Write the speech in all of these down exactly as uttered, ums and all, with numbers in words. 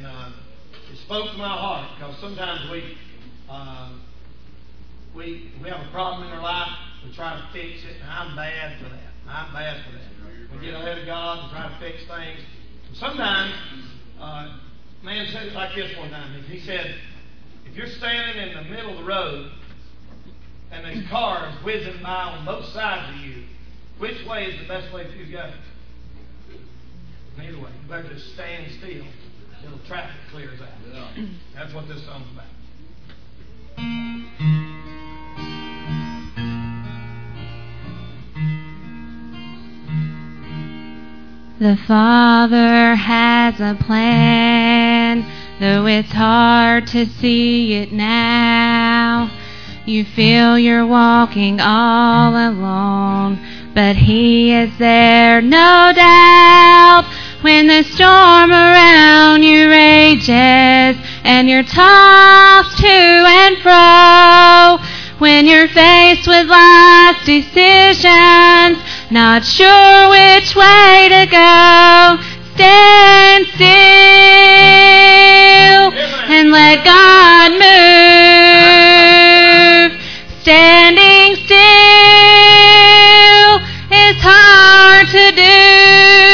and uh, it spoke to my heart, because sometimes we uh, we we have a problem in our life, we try to fix it, and I'm bad for that. I'm bad for that. We get ahead of God and try to fix things. And sometimes, uh, man said it like this one time. He said, if you're standing in the middle of the road and there's cars whizzing by on both sides of you, which way is the best way for you to go? Neither way. You better just stand still until the traffic clears out. Yeah. That's what this song's about. The Father has a plan, though it's hard to see it now. You feel you're walking all alone, but He is there, no doubt. When the storm around you rages and you're tossed to and fro, when you're faced with life's decisions, not sure which way to go, stand still and let God move. Standing still is hard to do.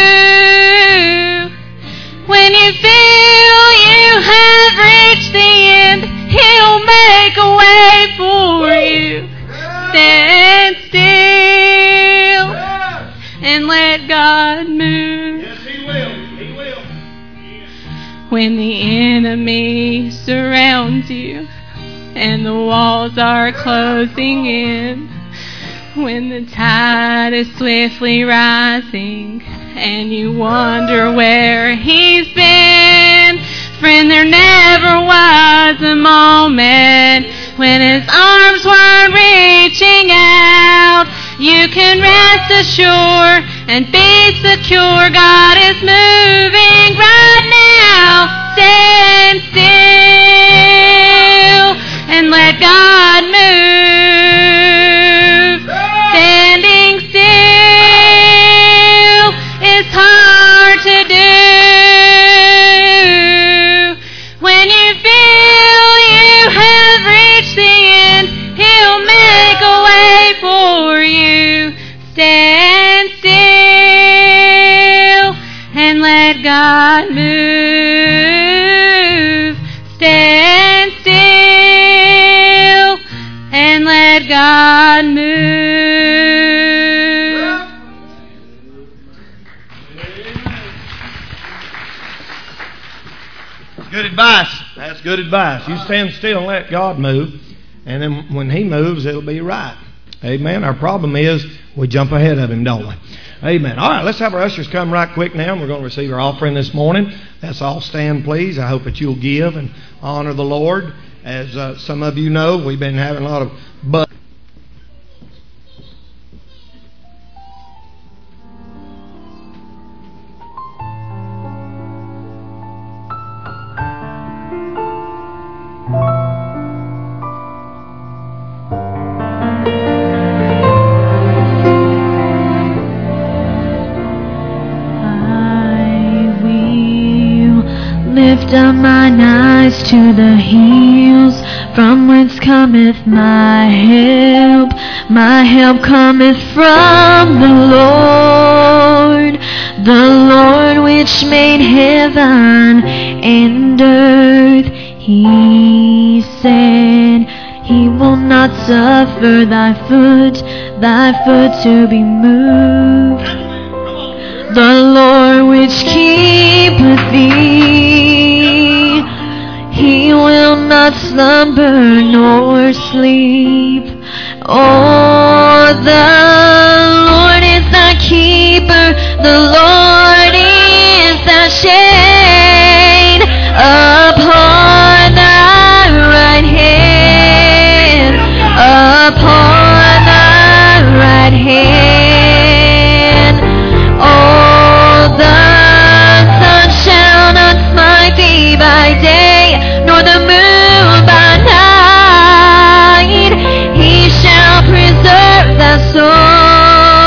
When you feel you have reached the end, He'll make a way for you. Stand still and let God move. Yes, He will. He will. When the enemy surrounds you and the walls are closing in, when the tide is swiftly rising and you wonder where He's been, friend, there never was a moment when His arms weren't reaching out. You can rest assured and be secure. God is moving right now. Stand still and let God move. Standing still is hard to do. When you feel you have reached the end, He'll make a way for you. Stand still and let God move. Stand still and let God move. Good advice. That's good advice. You stand still and let God move, and then when He moves, it'll be right. Amen. Our problem is we jump ahead of Him, don't we? Amen. All right, let's have our ushers come right quick now. We're going to receive our offering this morning. Let's all stand, please. I hope that you'll give and honor the Lord. As uh, some of you know, we've been having a lot of buzz. Lift up mine eyes to the hills, from whence cometh my help. My help cometh from the Lord, the Lord which made heaven and earth. He said, He will not suffer thy foot, thy foot to be moved. The Lord which keepeth thee, He will not slumber nor sleep. Oh, the Lord is thy keeper, the Lord is thy shade upon thy right hand, upon thy right hand. Oh, the sun shall not smite thee by day, nor the moon by night. He shall preserve thy soul.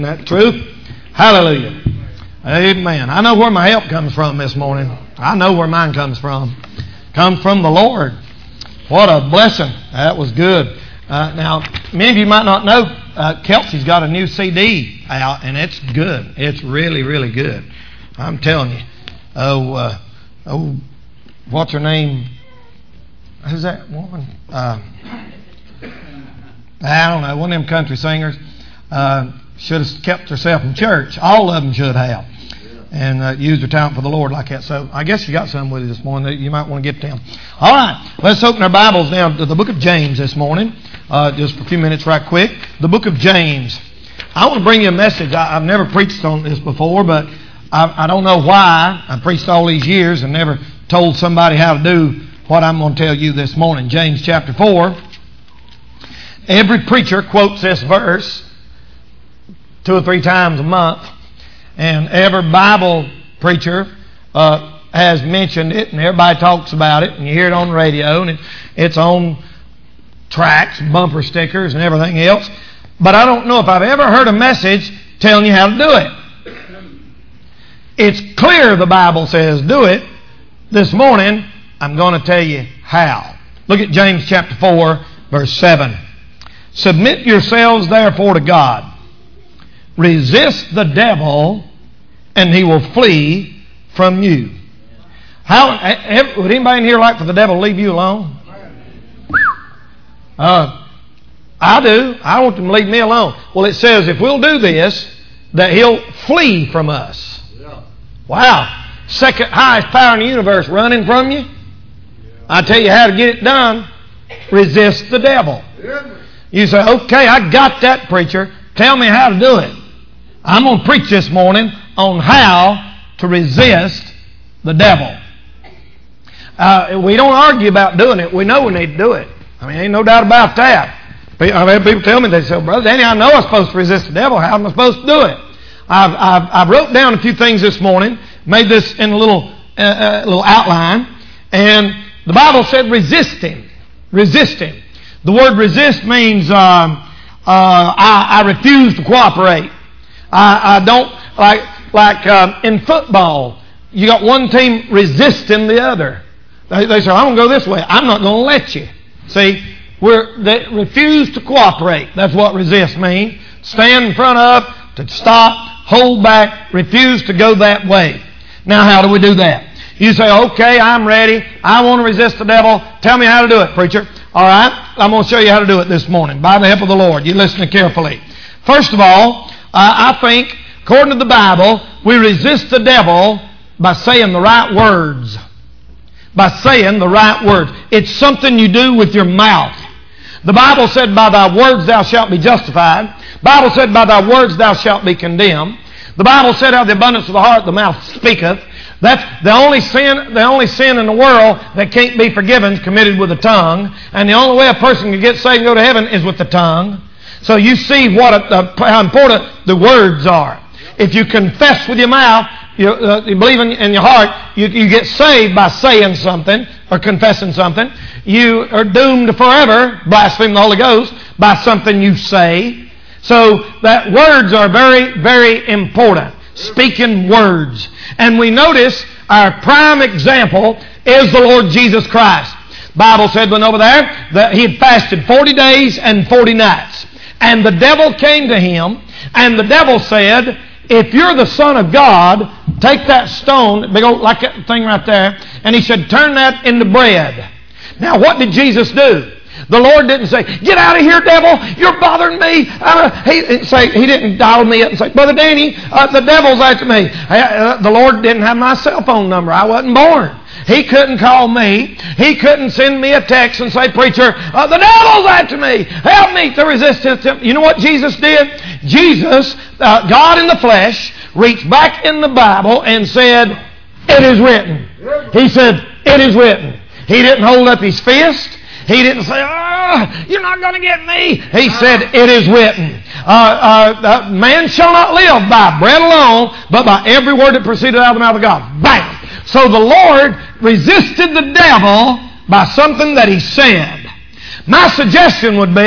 that true? Hallelujah. Amen. I know where my help comes from this morning. I know where mine comes from. Comes from the Lord. What a blessing. That was good. Uh, now, many of you might not know, uh, Kelsey's got a new C D out, and it's good. It's really, really good. I'm telling you. Oh, uh, oh, what's her name? Who's that woman? Uh, I don't know. One of them country singers uh, should have kept herself in church. All of them should have. And uh, used their talent for the Lord like that. So I guess you got some with you this morning that you might want to get to them. All right. Let's open our Bibles now to the book of James this morning. Uh, just for a few minutes right quick. The book of James. I want to bring you a message. I, I've never preached on this before, but I, I don't know why. I preached all these years and never told somebody how to do what I'm going to tell you this morning. James chapter four. Every preacher quotes this verse two or three times a month. And every Bible preacher uh, has mentioned it, and everybody talks about it, and you hear it on the radio, and it, it's on tracts, bumper stickers, and everything else. But I don't know if I've ever heard a message telling you how to do it. It's clear the Bible says do it. This morning, I'm going to tell you how. Look at James chapter four, verse seven. Submit yourselves therefore to God. Resist the devil, and he will flee from you. How would anybody in here like for the devil to leave you alone? Uh, I do. I want him to leave me alone. Well, it says if we'll do this, that he'll flee from us. Wow. Second highest power in the universe running from you. I tell you how to get it done. Resist the devil. You say, okay, I got that, preacher. Tell me how to do it. I'm going to preach this morning on how to resist the devil. Uh, we don't argue about doing it. We know we need to do it. I mean, ain't no doubt about that. I've had people tell me, they say, Brother Danny, I know I'm supposed to resist the devil. How am I supposed to do it? I've, I've, I've wrote down a few things this morning, made this in a little, uh, uh, little outline, and the Bible said resist him. Resist him. The word resist means um, uh, I, I refuse to cooperate. I, I don't, like like um, in football, you got one team resisting the other. They, they say, I'm going to go this way. I'm not going to let you. See, we're, they refuse to cooperate. That's what resist means. Stand in front of, to stop, hold back, refuse to go that way. Now, how do we do that? You say, okay, I'm ready. I want to resist the devil. Tell me how to do it, preacher. All right, I'm going to show you how to do it this morning by the help of the Lord. You listen carefully. First of all, Uh, I think, according to the Bible, we resist the devil by saying the right words. By saying the right words. It's something you do with your mouth. The Bible said, by thy words thou shalt be justified. The Bible said, by thy words thou shalt be condemned. The Bible said, out of the abundance of the heart the mouth speaketh. That's the only sin, the only sin in the world that can't be forgiven is committed with the tongue. And the only way a person can get saved and go to heaven is with the tongue. So you see what a, a, how important the words are. If you confess with your mouth, you, uh, you believe in, in your heart, you, you get saved by saying something or confessing something. You are doomed to forever, blaspheme the Holy Ghost, by something you say. So that words are very, very important. Speaking words. And we notice our prime example is the Lord Jesus Christ. The Bible said when over there that he had fasted forty days and forty nights. And the devil came to him, and the devil said, if you're the Son of God, take that stone, big old, like that thing right there, and he said, turn that into bread. Now, what did Jesus do? The Lord didn't say, get out of here, devil, you're bothering me. Uh, he, say, he didn't dial me up and say, Brother Danny, uh, the devil's after me. Uh, the Lord didn't have my cell phone number. I wasn't born. He couldn't call me. He couldn't send me a text and say, preacher, uh, the devil's after me. Help me to resist him. You know what Jesus did? Jesus, uh, God in the flesh, reached back in the Bible and said, it is written. He said, it is written. He didn't hold up his fist. He didn't say, oh, you're not going to get me. He said, it is written. Uh, uh, uh, man shall not live by bread alone, but by every word that proceeded out of the mouth of God. Bang! So the Lord resisted the devil by something that he said. My suggestion would be,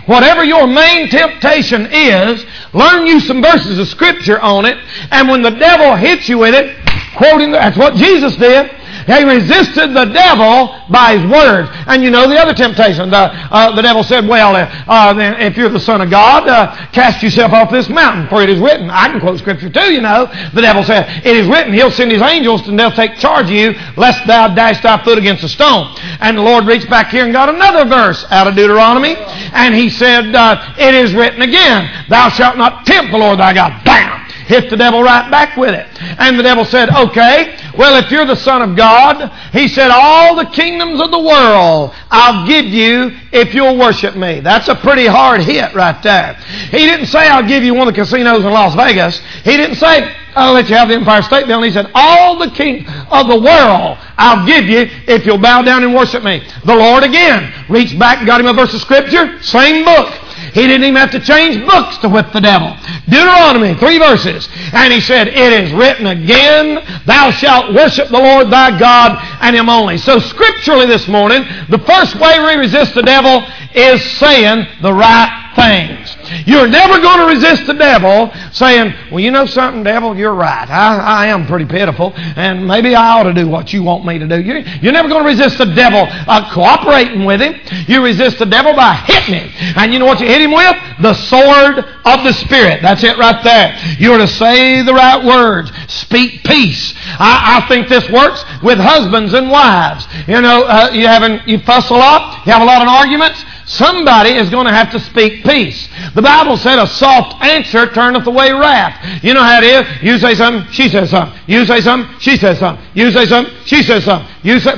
whatever your main temptation is, learn you some verses of Scripture on it, and when the devil hits you with it, quoting, that's what Jesus did. He resisted the devil by his words. And you know the other temptation. The, uh, the devil said, well, uh, uh, then if you're the Son of God, uh, cast yourself off this mountain, for it is written. I can quote Scripture too, you know. The devil said, it is written, He'll send His angels and they'll take charge of you, lest thou dash thy foot against a stone. And the Lord reached back here and got another verse out of Deuteronomy. And He said, uh, it is written again, thou shalt not tempt the Lord thy God. Bam! Hit the devil right back with it. And the devil said, okay, well, if you're the Son of God, He said, all the kingdoms of the world I'll give you if you'll worship me. That's a pretty hard hit right there. He didn't say, I'll give you one of the casinos in Las Vegas. He didn't say, I'll let you have the Empire State Building. He said, all the king of the world I'll give you if you'll bow down and worship me. The Lord again reached back and got him a verse of Scripture, same book. He didn't even have to change books to whip the devil. Deuteronomy, three verses. And he said, it is written again, thou shalt worship the Lord thy God and Him only. So scripturally this morning, the first way we resist the devil is saying the right things. You're never going to resist the devil saying, well, you know something, devil, you're right. I, I am pretty pitiful, and maybe I ought to do what you want me to do. You're, you're never going to resist the devil uh, cooperating with him. You resist the devil by hitting him. And you know what you hit him with? The sword of the Spirit. That's it right there. You're to say the right words. Speak peace. I, I think this works with husbands and wives. You know, uh, you, having, you fuss a lot. You have a lot of arguments. Somebody is going to have to speak peace. The Bible said a soft answer turneth away wrath. You know how it is? You say something, she says something. You say something, she says something. You say something, she says something. You say...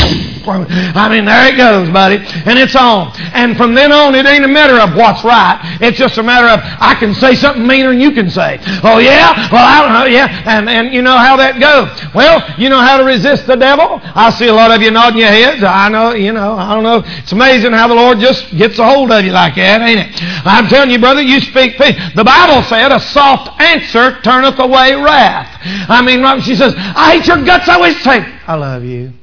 I mean, there it goes, buddy. And it's on. And from then on, it ain't a matter of what's right. It's just a matter of, I can say something meaner than you can say. Oh, yeah? Well, I don't know. Yeah. And, and you know how that goes. Well, you know how to resist the devil? I see a lot of you nodding your heads. I know, you know, I don't know. It's amazing how the Lord just gets a hold of you like that, ain't it? I'm telling you, brother, you speak peace. The Bible said, a soft answer turneth away wrath. I mean, she says, I hate your guts. I always say, I love you.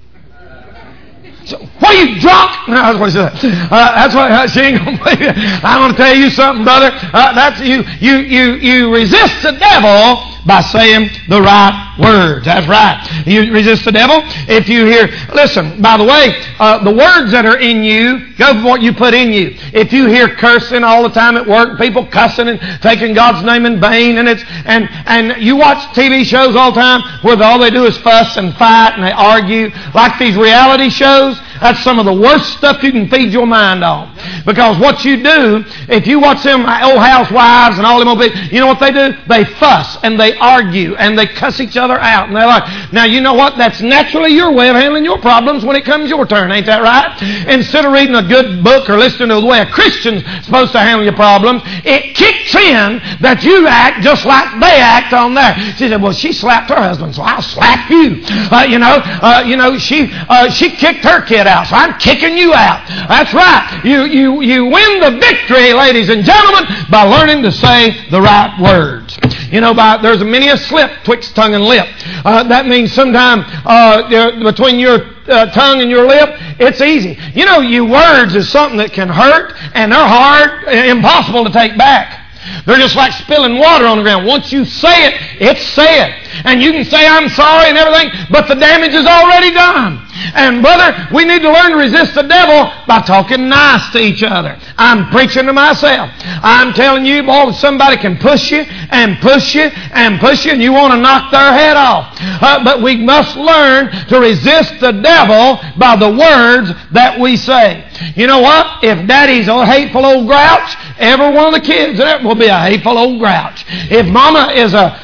So, what are you drunk? No, that's what she said. Uh, that's what uh, she ain't gonna believe it. I'm gonna tell you something, brother. Uh, that's you. You you you resist the devil by saying the right words. That's right. You resist the devil if you hear. Listen. By the way, uh, the words that are in you go for what you put in you. If you hear cursing all the time at work, people cussing and taking God's name in vain, and it's and and you watch T V shows all the time where all they do is fuss and fight and they argue, like these reality shows. That's some of the worst stuff you can feed your mind on. Because what you do, if you watch them old housewives and all them old people, you know what they do? They fuss and they argue and they cuss each other out. And they're like, now you know what? That's naturally your way of handling your problems when it comes your turn. Ain't that right? Instead of reading a good book or listening to the way a Christian's supposed to handle your problems, it kicks in that you act just like they act on there. She said, well, she slapped her husband, so I'll slap you. Uh, you know, uh, you know, she uh, she kicked her kid out, so I'm kicking you out. That's right. You you you win the victory, ladies and gentlemen, by learning to say the right words. You know, by there's many a slip twixt tongue and lip. Uh, that means sometime uh, between your uh, tongue and your lip, it's easy. You know, your words is something that can hurt, and they're hard, impossible to take back. They're just like spilling water on the ground. Once you say it, it's said. And you can say, I'm sorry and everything, but the damage is already done. And brother, we need to learn to resist the devil by talking nice to each other. I'm preaching to myself. I'm telling you, boy, somebody can push you and push you and push you and you want to knock their head off. Uh, but we must learn to resist the devil by the words that we say. You know what? If daddy's a hateful old grouch, every one of the kids there will be a hateful old grouch. If mama is a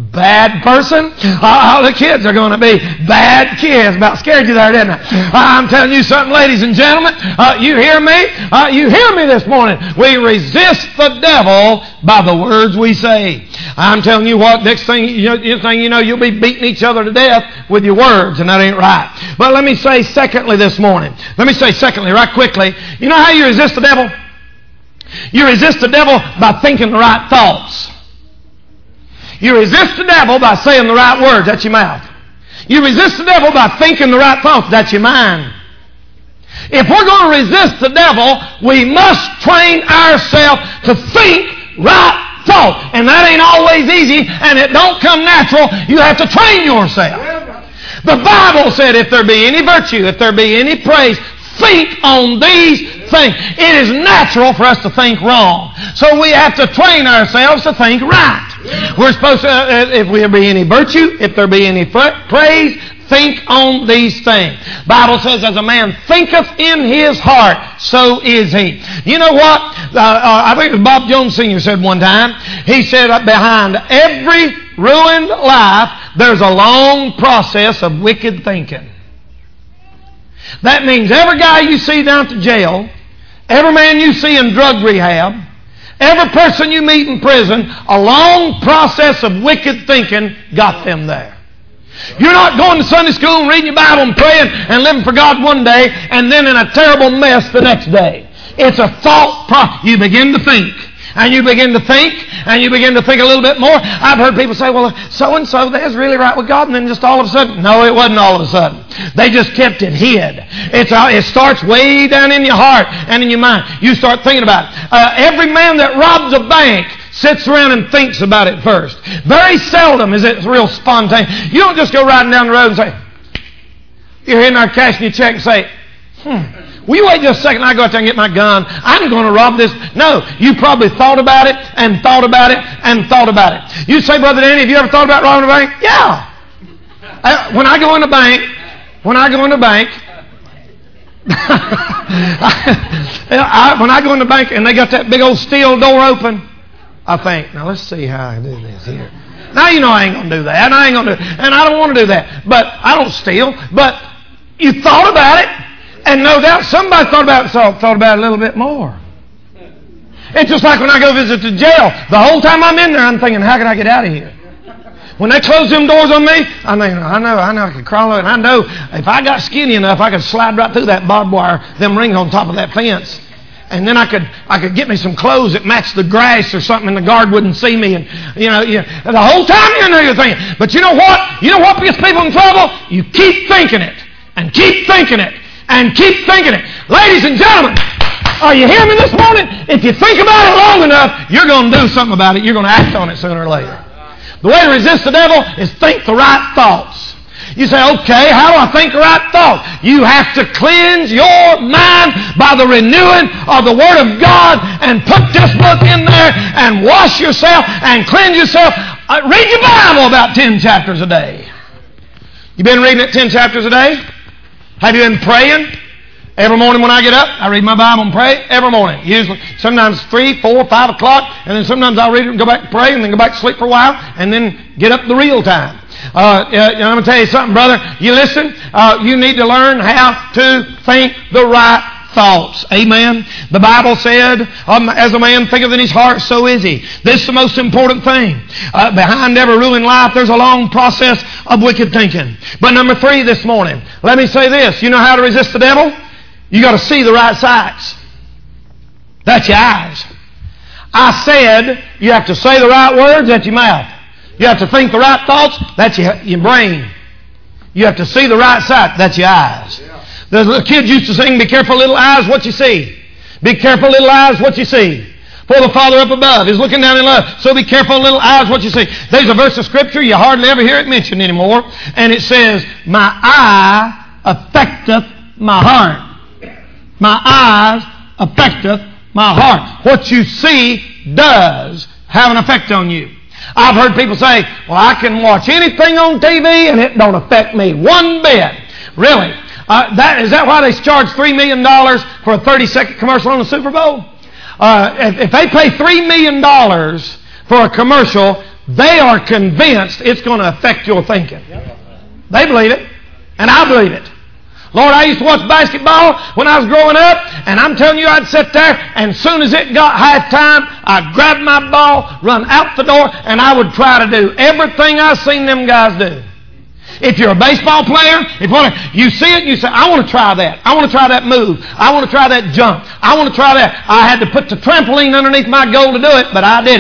bad person, uh, all the kids are going to be bad kids. About scared you there, didn't I? Uh, I'm telling you something, ladies and gentlemen. Uh, you hear me? Uh, you hear me this morning. We resist the devil by the words we say. I'm telling you what, next thing you know, next thing you know, you'll be beating each other to death with your words, and that ain't right. But let me say secondly this morning. Let me say secondly, right quickly. You know how you resist the devil? You resist the devil by thinking the right thoughts. You resist the devil by saying the right words. That's your mouth. You resist the devil by thinking the right thoughts. That's your mind. If we're going to resist the devil, we must train ourselves to think right thought. And that ain't always easy, and it don't come natural. You have to train yourself. The Bible said, if there be any virtue, if there be any praise, think on these things. It is natural for us to think wrong. So we have to train ourselves to think right. We're supposed to, uh, if there be any virtue, if there be any praise, think on these things. Bible says, as a man thinketh in his heart, so is he. You know what? Uh, uh, I think it was Bob Jones Senior said one time. He said, behind every ruined life, there's a long process of wicked thinking. That means every guy you see down to jail, every man you see in drug rehab, every person you meet in prison, a long process of wicked thinking got them there. You're not going to Sunday school and reading your Bible and praying and living for God one day and then in a terrible mess the next day. It's a thought process. You begin to think. And you begin to think, and you begin to think a little bit more. I've heard people say, well, so-and-so, that's really right with God, and then just all of a sudden, no, it wasn't all of a sudden. They just kept it hid. It's, it starts way down in your heart and in your mind. You start thinking about it. Uh, every man that robs a bank sits around and thinks about it first. Very seldom is it real spontaneous. You don't just go riding down the road and say, you're in there cashing your check and say, hmm, will you wait just a second? I go out there and get my gun. I'm going to rob this. No, you probably thought about it and thought about it and thought about it. You say, Brother Danny, have you ever thought about robbing a bank? Yeah. I, when I go in the bank, when I go in the bank, I, when I go in the bank and they got that big old steel door open, I think, now let's see how I do this here. Now you know I ain't going to do that. And I ain't going to do and I don't want to do that. But I don't steal. But you thought about it. And no doubt somebody thought about it, so thought about it a little bit more. It's just like when I go visit the jail. The whole time I'm in there, I'm thinking, how can I get out of here? When they close them doors on me, I mean, I know, I know I could crawl out, and I know if I got skinny enough, I could slide right through that barbed wire, them rings on top of that fence. And then I could I could get me some clothes that matched the grass or something, and the guard wouldn't see me. And you know, you, the whole time you're in there, you're thinking. But you know what? You know what gets people in trouble? You keep thinking it, and keep thinking it, and keep thinking it. Ladies and gentlemen, are you hearing me this morning? If you think about it long enough, you're going to do something about it. You're going to act on it sooner or later. The way to resist the devil is think the right thoughts. You say, okay, how do I think the right thought? You have to cleanse your mind by the renewing of the Word of God and put this book in there and wash yourself and cleanse yourself. Uh, read your Bible about ten chapters a day. You been reading it ten chapters a day? Have you been praying? Every morning when I get up, I read my Bible and pray every morning. Usually, sometimes three, four, five o'clock, and then sometimes I'll read it and go back and pray, and then go back to sleep for a while, and then get up the real time. Uh, I'm going to tell you something, brother. You listen. Uh, you need to learn how to think the right thoughts. Amen. The Bible said, um, as a man thinketh in his heart, so is he. This is the most important thing. Uh, behind every ruined life, there's a long process of wicked thinking. But number three this morning, let me say this. You know how to resist the devil? You got to see the right sights. That's your eyes. I said you have to say the right words. That's your mouth. You have to think the right thoughts. That's your, your brain. You have to see the right sight. That's your eyes. Yeah. The little kids used to sing, be careful little eyes what you see. Be careful little eyes what you see. For the Father up above is looking down in love. So be careful little eyes what you see. There's a verse of Scripture. You hardly ever hear it mentioned anymore. And it says, my eye affecteth my heart. My eyes affecteth my heart. What you see does have an effect on you. I've heard people say, well, I can watch anything on T V and it don't affect me one bit. Really? Uh, that, is that why they charge three million dollars for a thirty-second commercial on the Super Bowl? Uh, if, if they pay three million dollars for a commercial, they are convinced it's going to affect your thinking. They believe it, and I believe it. Lord, I used to watch basketball when I was growing up, and I'm telling you, I'd sit there, and as soon as it got halftime, I'd grab my ball, run out the door, and I would try to do everything I've seen them guys do. If you're a baseball player, if you see it, you say, I want to try that. I want to try that move. I want to try that jump. I want to try that. I had to put the trampoline underneath my goal to do it, but I did it.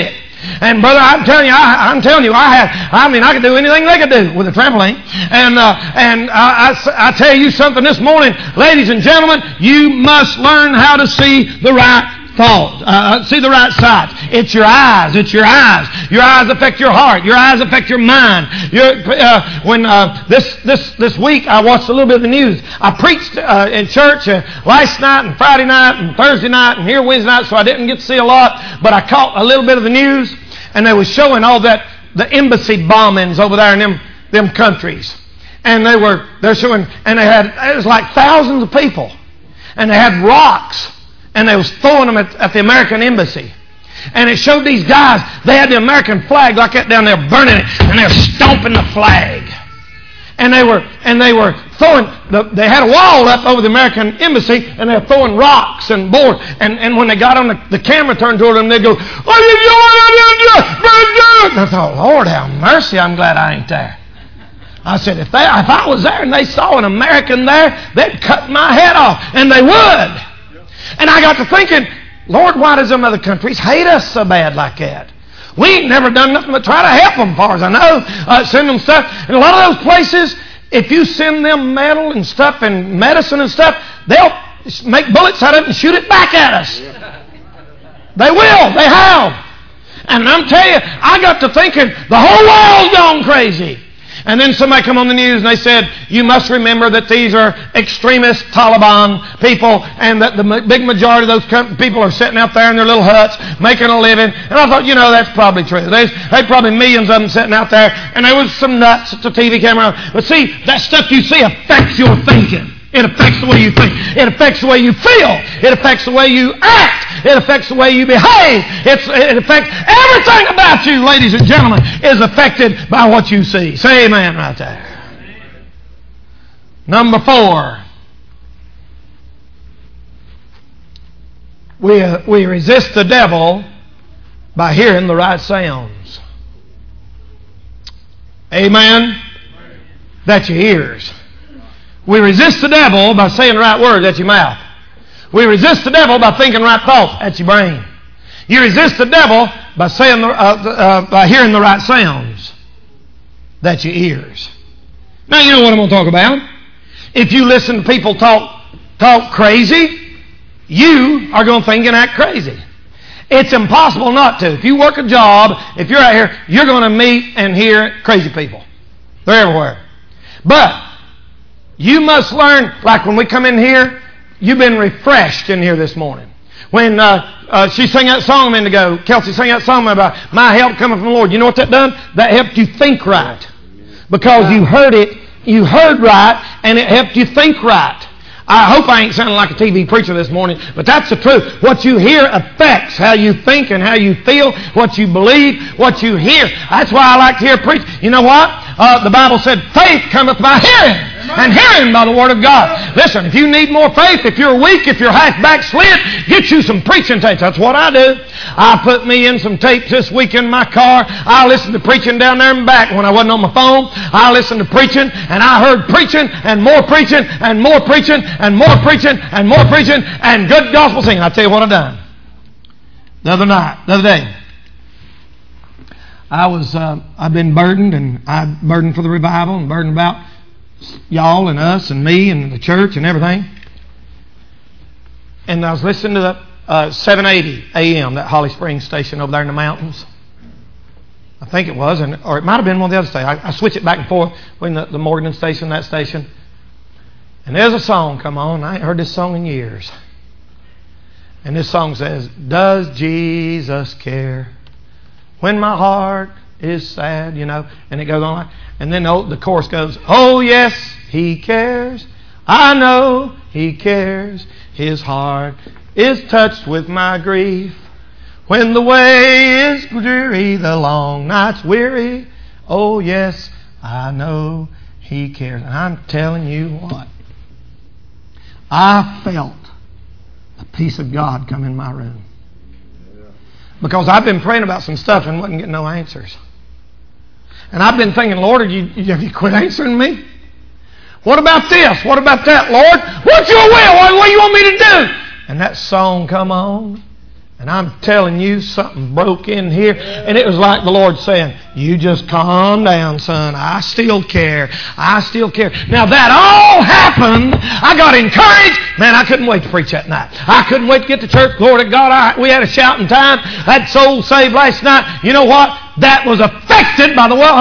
And brother, I'm telling you, I, I'm telling you, I had, I mean, I could do anything they could do with a trampoline. And uh, and I, I, I tell you something this morning, ladies and gentlemen, you must learn how to see the right thought, uh, see the right sides. It's your eyes. It's your eyes. Your eyes affect your heart. Your eyes affect your mind. Your, uh, when uh, this this this week I watched a little bit of the news. I preached uh, in church uh, last night and Friday night and Thursday night and here Wednesday night, so I didn't get to see a lot. But I caught a little bit of the news, and they were showing all that the embassy bombings over there in them them countries, and they were they're showing, and they had it was like thousands of people, and they had rocks. And they was throwing them at, at the American embassy. And it showed these guys, they had the American flag like that down there, burning it, and they were stomping the flag. And they were and they were throwing, the, they had a wall up over the American embassy, and they were throwing rocks and boards. And, and when they got on the, the camera turned toward them, they'd go, "What are you doing? And I thought, Lord have mercy, I'm glad I ain't there. I said, if, they, if I was there and they saw an American there, they'd cut my head off. And they would. And I got to thinking, Lord, why does them other countries hate us so bad like that? We ain't never done nothing but try to help them, as far as I know. Uh, send them stuff. And a lot of those places, if you send them metal and stuff and medicine and stuff, they'll make bullets out of it and shoot it back at us. They will. They have. And I'm telling you, I got to thinking, the whole world's gone crazy. And then somebody come on the news and they said, you must remember that these are extremist Taliban people, and that the big majority of those people are sitting out there in their little huts making a living. And I thought, you know, that's probably true. There's, there's probably millions of them sitting out there, and there was some nuts at the T V camera. But see, that stuff you see affects your thinking. It affects the way you think. It affects the way you feel. It affects the way you act. It affects the way you behave. It's, it affects everything about you, ladies and gentlemen, is affected by what you see. Say amen right there. Number four. We, uh, we resist the devil by hearing the right sounds. Amen? That's your ears. We resist the devil by saying the right words at your mouth. We resist the devil by thinking right thoughts at your brain. You resist the devil by saying the, uh, uh, by hearing the right sounds. That's your ears. Now you know what I'm going to talk about. If you listen to people talk talk crazy, you are going to think and act crazy. It's impossible not to. If you work a job, if you're out here, you're going to meet and hear crazy people. They're everywhere. But you must learn, like when we come in here, you've been refreshed in here this morning. When uh, uh, she sang that song a minute ago, Kelsey sang that song about my help coming from the Lord. You know what that done? That helped you think right. Because you heard it, you heard right, and it helped you think right. I hope I ain't sounding like a T V preacher this morning, but that's the truth. What you hear affects how you think and how you feel, what you believe, what you hear. That's why I like to hear preach. You know what? Uh, the Bible said, faith cometh by hearing, and hearing by the Word of God. Listen, if you need more faith, if you're weak, if you're half backslid, get you some preaching tapes. That's what I do. I put me in some tapes this week in my car. I listened to preaching down there and back when I wasn't on my phone. I listened to preaching, and I heard preaching, and more preaching, and more preaching, and more preaching, and more preaching, and good gospel singing. I'll tell you what I've done. The other night, the other day, I was, uh, I've been burdened, and I burdened for the revival, and burdened about y'all and us and me and the church and everything. And I was listening to the uh, seven eighty A M, that Holly Springs station over there in the mountains. I think it was, and or it might have been one of the other stations. I, I switch it back and forth between the, the Morgan station and that station. And there's a song come on. I ain't heard this song in years. And this song says, does Jesus care when my heart is sad, you know? And it goes on like, and then the, the chorus goes, oh yes, He cares. I know He cares. His heart is touched with my grief. When the way is dreary, the long night's weary, oh yes, I know He cares. And I'm telling you what, I felt the peace of God come in my room. Because I've been praying about some stuff and wasn't getting no answers. And I've been thinking, Lord, have you, have you quit answering me? What about this? What about that, Lord? What's your will? What, what do you want me to do? And that song come on, And I'm telling you, something broke in here. And it was like the Lord saying, you just calm down, son. I still care. I still care. Now that all happened, I got encouraged. Man, I couldn't wait to preach that night. I couldn't wait to get to church. Glory to God. I, we had a shouting time. I had souls saved last night. You know what? That was affected by the what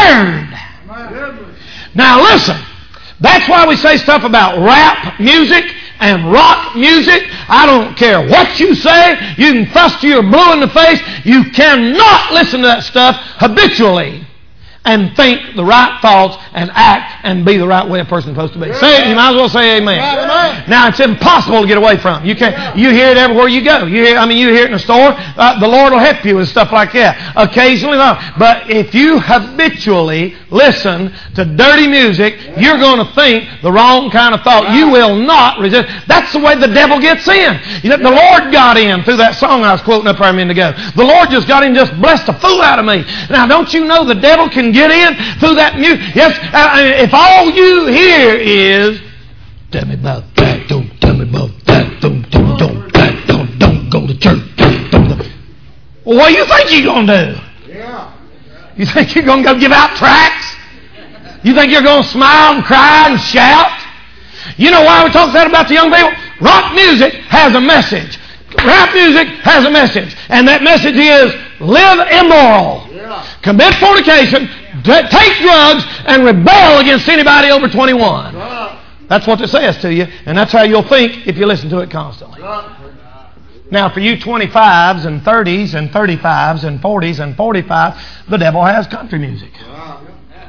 I heard. Now listen. That's why we say stuff about rap music and rock music. I don't care what you say. You can fuss to your blue in the face. You cannot listen to that stuff habitually and think the right thoughts and act and be the right way a person's supposed to be. Yeah. Say it, you might as well say amen. Yeah. Now it's impossible to get away from. You can't. You hear it everywhere you go. You hear. I mean, you hear it in the store. Uh, the Lord will help you with stuff like that. Occasionally, no. But if you habitually listen to dirty music, yeah. you're going to think the wrong kind of thought. Wow. You will not resist. That's the way the devil gets in. You know, the Lord got in through that song I was quoting up there a minute ago. The Lord just got in, just blessed the fool out of me. Now, don't you know the devil can get in through that music? Yes, uh, if all you hear is, tell me about that, don't tell me about that, don't, don't, don't, that, don't, don't go to church, don't, don't, don't. Well, what do you think you're going to do? Yeah. You think you're going to go give out tracts? You think you're going to smile and cry and shout? You know why we talk that about the young people? Rock music has a message. Rap music has a message. And that message is, live immoral. Yeah. Commit fornication, d- take drugs, and rebel against anybody over twenty-one. Yeah. That's what it says to you, and that's how you'll think if you listen to it constantly. Yeah. Now, for you twenty-fives and thirties and thirty-fives and forties and forty-fives, the devil has country music. Yeah.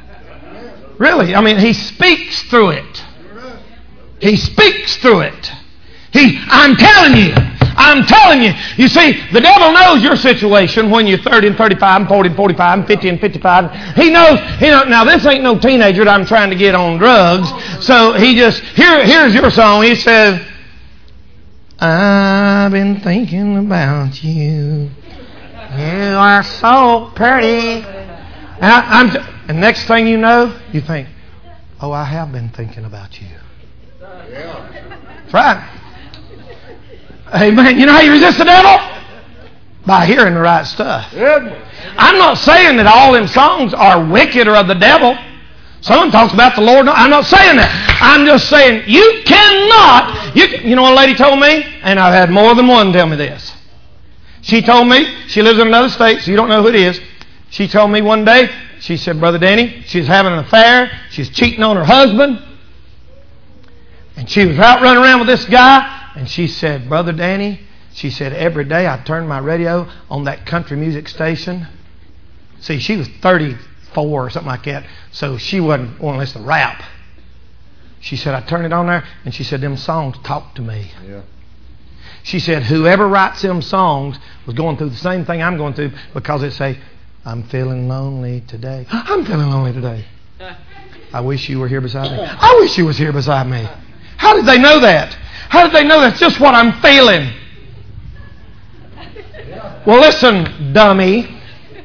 Really, I mean, he speaks through it. He speaks through it. He, I'm telling you, I'm telling you. You see, the devil knows your situation when you're thirty and thirty-five and forty and forty-five and fifty and fifty-five. He knows, you know, now this ain't no teenager that I'm trying to get on drugs. So he just, here, here's your song. He says, I've been thinking about you. You are so pretty. And, I, I'm, and next thing you know, you think, oh, I have been thinking about you. That's right. Amen. You know how you resist the devil? By hearing the right stuff. I'm not saying that all them songs are wicked or of the devil. Someone talks about the Lord. I'm not saying that. I'm just saying you cannot. You, you know what a lady told me? And I've had more than one tell me this. She told me, she lives in another state, so you don't know who it is. She told me one day, she said, Brother Danny, she's having an affair. She's cheating on her husband. And she was out running around with this guy. And she said, Brother Danny, she said, every day I turned my radio on that country music station. See, she was thirty-four or something like that, so she wasn't wanting to listen to rap. She said, I turned it on there, and she said, them songs talk to me. Yeah. She said, whoever writes them songs was going through the same thing I'm going through, because it say, I'm feeling lonely today. I'm feeling lonely today. I wish you were here beside me. I wish you was here beside me. How did they know that? How did they know that's just what I'm feeling? Well, listen, dummy.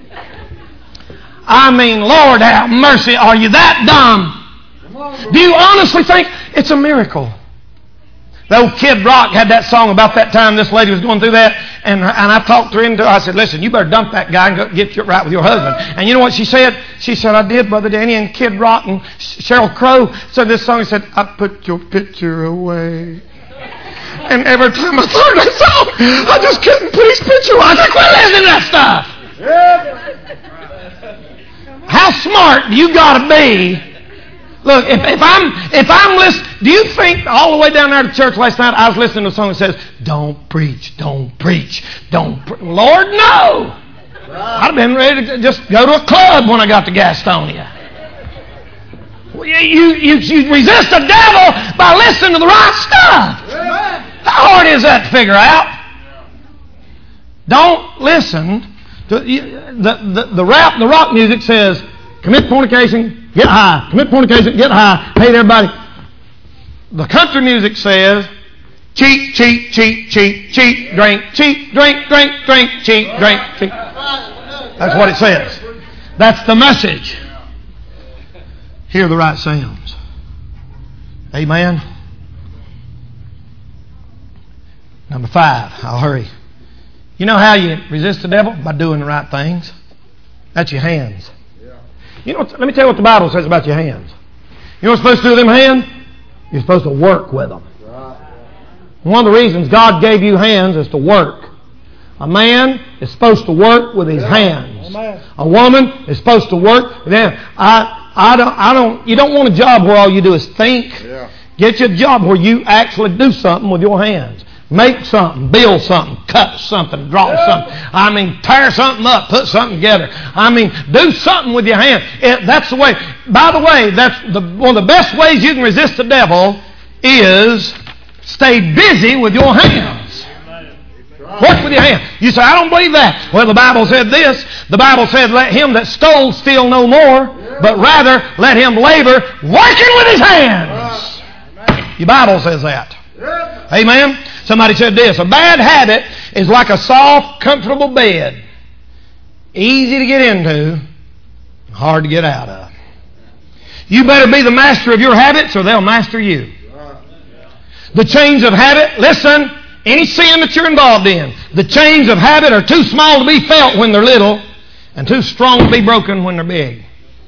I mean, Lord have mercy. Are you that dumb? Do you honestly think it's a miracle? The old Kid Rock had that song about that time this lady was going through that, and and I talked her into it. I said, listen, you better dump that guy and go get your, right with your husband. And you know what she said? She said, I did, Brother Danny. And Kid Rock and Sheryl Crow said this song. He said, I put your picture away. And every time I heard that song, I just couldn't put his picture away. I said, quit listening to that stuff. How smart do you got to be? Look, if, if I'm if I'm listening, do you think all the way down there to church last night I was listening to a song that says, "Don't preach, don't preach, don't." Pre-. Lord, no! I'd have been ready to just go to a club when I got to Gastonia. You you you resist the devil by listening to the right stuff. How hard is that to figure out? Don't listen to the the the rap, the rock music says, "Commit fornication." Get high. Commit fornication. Get high. Hate everybody. The country music says, cheat, cheat, cheat, cheat, cheat, drink, cheat, drink, drink, drink, cheat, drink, cheat. That's what it says. That's the message. Hear the right sounds. Amen. Number five. I'll hurry. You know how you resist the devil? By doing the right things. That's your hands. You know, let me tell you what the Bible says about your hands. You know what you're supposed to do with them hands? You're supposed to work with them. One of the reasons God gave you hands is to work. A man is supposed to work with his hands. A woman is supposed to work with them. I, I don't, I don't, you don't want a job where all you do is think. Get you a job where you actually do something with your hands. Make something, build something, cut something, draw yeah. something. I mean, tear something up, put something together. I mean, do something with your hand. It, that's the way. By the way, that's the, one of the best ways you can resist the devil is stay busy with your hands. Work with your hands. You say, I don't believe that. Well, the Bible said this. The Bible said, let him that stole steal no more, but rather let him labor working with his hands. Your Bible says that. Amen. Somebody said this, a bad habit is like a soft, comfortable bed. Easy to get into, hard to get out of. You better be the master of your habits or they'll master you. The chains of habit, listen, any sin that you're involved in, the chains of habit are too small to be felt when they're little and too strong to be broken when they're big.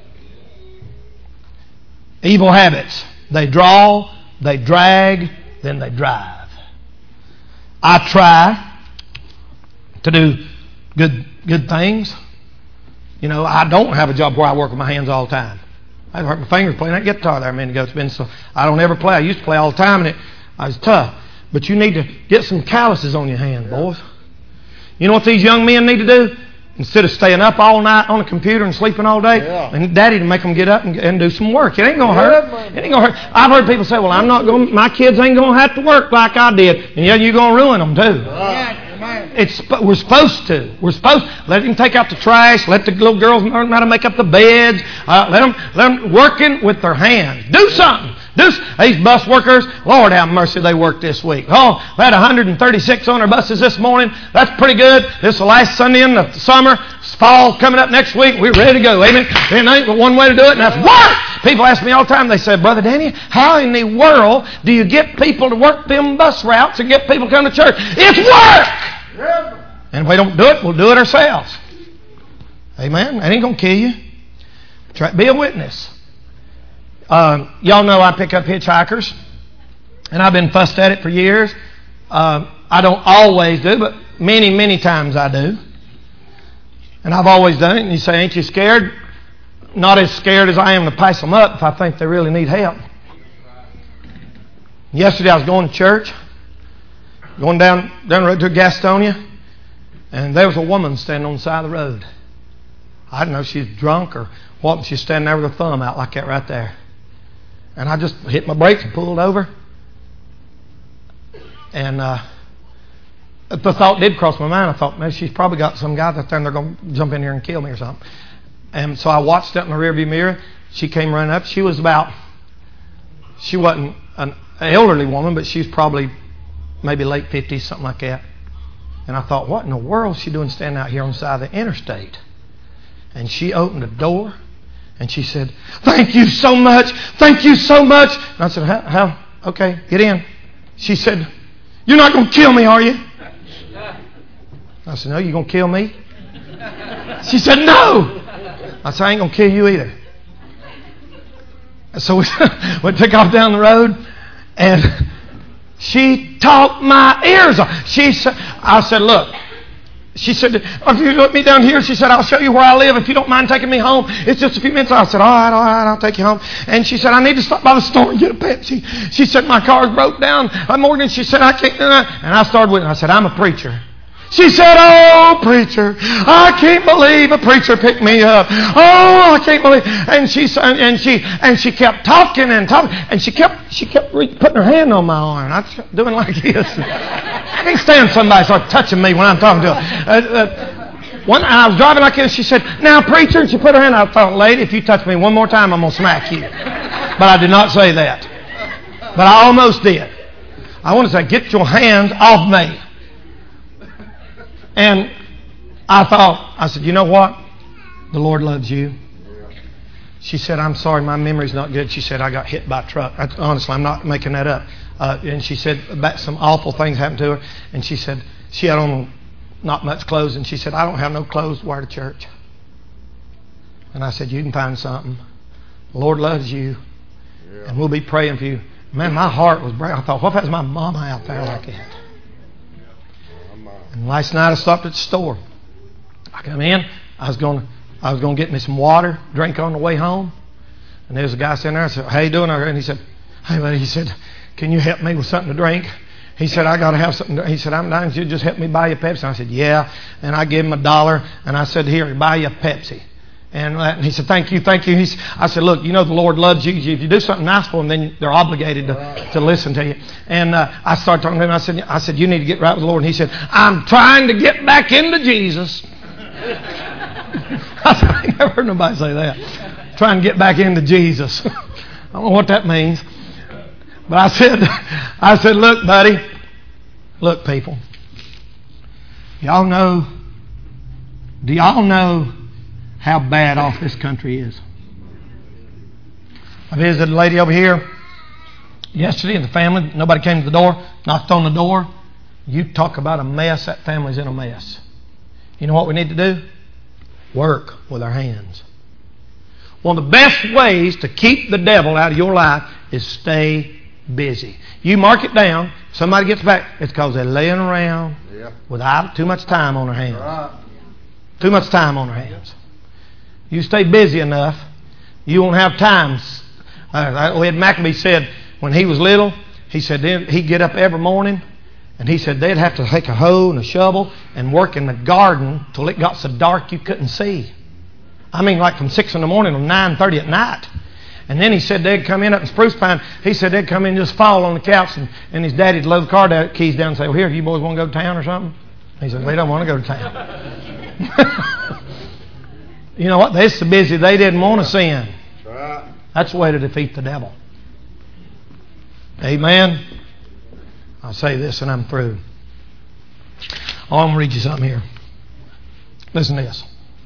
Evil habits, they draw, they drag, then they drive. I try to do good good things. You know, I don't have a job where I work with my hands all the time. I hurt my fingers playing that guitar there a minute ago. It's been so I don't ever play. I used to play all the time, and it I was tough. But you need to get some calluses on your hands, boys. You know what these young men need to do? Instead of staying up all night on a computer and sleeping all day, yeah. and Daddy to make them get up and, and do some work. It ain't gonna hurt. It ain't gonna hurt. I've heard people say, "Well, I'm not going. My kids ain't gonna have to work like I did," and yeah, you're gonna ruin them too. Right. It's we're supposed to. We're supposed to let them take out the trash. Let the little girls learn how to make up the beds. Uh, let them let them working with their hands. Do something. Do these bus workers. Lord have mercy, they worked this week. Oh, we had one hundred thirty-six on our buses this morning. That's pretty good. This is the last Sunday in the summer. It's fall coming up next week. We're ready to go. Amen. There ain't but one way to do it, and that's work. People ask me all the time. They say, Brother Danny, how in the world do you get people to work them bus routes and get people to come to church? It's work. And if we don't do it, we'll do it ourselves. Amen. That ain't gonna kill you. Try be a witness. Um, y'all know I pick up hitchhikers, and I've been fussed at it for years. Uh, I don't always do, but many, many times I do. And I've always done it. And you say, ain't you scared? Not as scared as I am to pass them up if I think they really need help. Yesterday I was going to church, going down, down the road to Gastonia, and there was a woman standing on the side of the road. I didn't know if she was drunk or what, but she was standing there with her thumb out like that right there. And I just hit my brakes and pulled over. And uh, the thought did cross my mind. I thought, maybe she's probably got some guys out there and they're going to jump in here and kill me or something. And so I watched up in the rearview mirror. She came running up. She was about, she wasn't an elderly woman, but she was probably maybe late fifties, something like that. And I thought, what in the world is she doing standing out here on the side of the interstate? And she opened the door. And she said, thank you so much. Thank you so much. And I said, how? how? Okay, get in. She said, you're not going to kill me, are you? I said, no, you're going to kill me? She said, no. I said, I ain't going to kill you either. So we, we took off down the road, and she talked my ears off. She said, I said, look. She said, if you let me down here, she said, I'll show you where I live if you don't mind taking me home. It's just a few minutes. I said, all right, all right, I'll take you home. And she said, I need to stop by the store and get a Pepsi. She said, my car's broke down. Morgan, she said, I can't do that. And I started with her. I said, I'm a preacher. She said, oh, preacher, I can't believe a preacher picked me up. Oh, I can't believe. And she and she and she kept talking and talking, and she kept she kept putting her hand on my arm. I was doing like this. I can't stand somebody start touching me when I'm talking to her. Uh, uh, one, I was driving like this. She said, now, preacher, and she put her hand. I thought, lady, if you touch me one more time, I'm gonna smack you. But I did not say that. But I almost did. I want to say, get your hands off me. And I thought, I said, you know what? The Lord loves you. She said, I'm sorry, my memory's not good. She said, I got hit by a truck. I, honestly, I'm not making that up. Uh, and she said, about some awful things happened to her. And she said, she had on not much clothes. And she said, I don't have no clothes to wear to church. And I said, you can find something. The Lord loves you. Yeah. And we'll be praying for you. Man, my heart was breaking. I thought, what if that's my mama out there like that? And last night I stopped at the store. I come in. I was going to I was going to get me some water, drink on the way home. And there was a guy sitting there. I said, how you doing? And he said, hey, buddy. He said, can you help me with something to drink? He said, I got to have something. To, he said, I'm dying. You just help me buy you a Pepsi. And I said, yeah. And I gave him a dollar. And I said, here, buy you a Pepsi. And, and he said, thank you, thank you. He said, I said, look, you know the Lord loves you. If you do something nice for them, then they're obligated to, to listen to you. And uh, I started talking to him. I said, I said, you need to get right with the Lord. And he said, I'm trying to get back into Jesus. I said, I never heard nobody say that. Trying to get back into Jesus. I don't know what that means. But I said, I said, look, buddy. Look, people. Y'all know, do y'all know how bad off this country is? I visited a lady over here yesterday and the family. Nobody came to the door, knocked on the door. You talk about a mess, that family's in a mess. You know what we need to do? Work with our hands. One of the best ways to keep the devil out of your life is stay busy. You mark it down. Somebody gets back. It's because they're laying around yeah. without too much time on their hands. Right. Too much time on their hands. You stay busy enough, you won't have time. Uh, Ed Maccabee said when he was little, he said he'd get up every morning, and he said they'd have to take a hoe and a shovel and work in the garden till it got so dark you couldn't see. I mean, like from six in the morning to nine thirty at night. And then he said they'd come in up in Spruce Pine. He said they'd come in and just fall on the couch, and, and his daddy'd load the car down, keys down and say, well, here, you boys want to go to town or something? He said, we don't want to go to town. You know what? They're so busy they didn't want to sin. That's the way to defeat the devil. Amen. I'll say this and I'm through. Oh, I'm going to read you something here. Listen to this.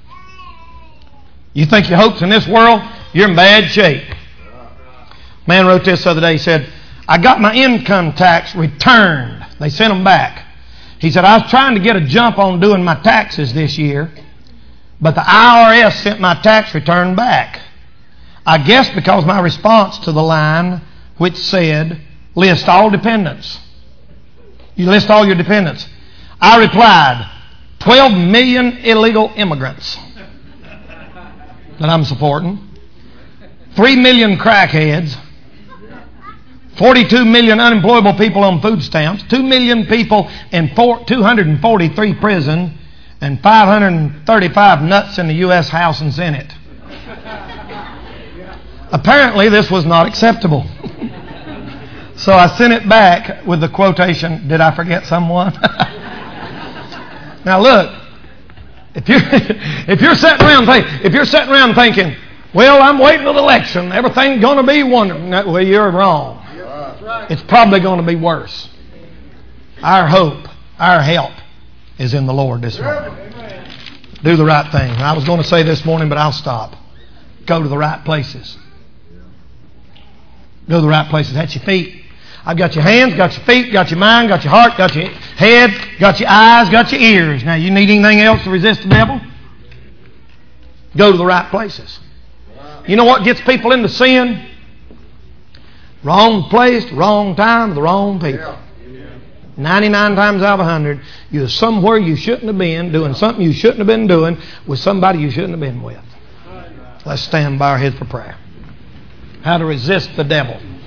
You think your hope's in this world? You're in bad shape. Man wrote this the other day. He said, I got my income tax returned. They sent them back. He said, I was trying to get a jump on doing my taxes this year, but the I R S sent my tax return back. I guess because my response to the line which said, list all dependents. You list all your dependents. I replied, twelve million illegal immigrants that I'm supporting, three million crackheads, forty-two million unemployable people on food stamps, two million people in four, two hundred forty-three prison, and five hundred thirty-five nuts in the U S House and Senate. Apparently this was not acceptable. So I sent it back with the quotation, did I forget someone? Now look, if you're, if you're sitting around think, if you're sitting around thinking, well, I'm waiting for the election, everything's going to be wonderful. Well, you're wrong. It's probably going to be worse. Our hope, our help is in the Lord this morning. Do the right thing. I was going to say this morning, but I'll stop. Go to the right places. Go to the right places. That's your feet. I've got your hands, got your feet, got your mind, got your heart, got your head, got your eyes, got your ears. Now, you need anything else to resist the devil? Go to the right places. You know what gets people into sin? Wrong place, wrong time, the wrong people. ninety-nine times out of one hundred, you're somewhere you shouldn't have been, doing something you shouldn't have been doing, with somebody you shouldn't have been with. Let's stand by our heads for prayer. How to resist the devil.